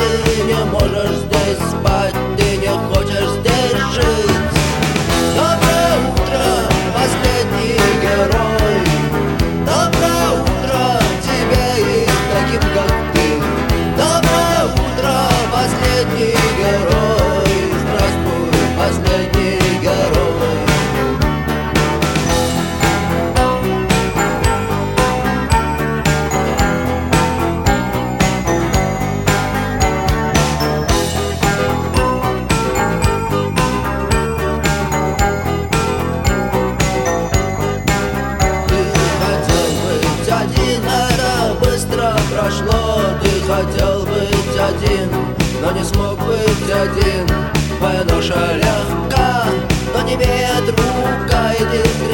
ты не можешь здесь спать, ты не хочешь здесь жить. Доброе утро, последний герой. Доброе утро тебе и таким, как ты. Доброе утро, последний герой. Здравствуй, последний герой. Прошло, ты хотел быть один, но не смог быть один. Твоя ноша легка, но не имеет рука, и ты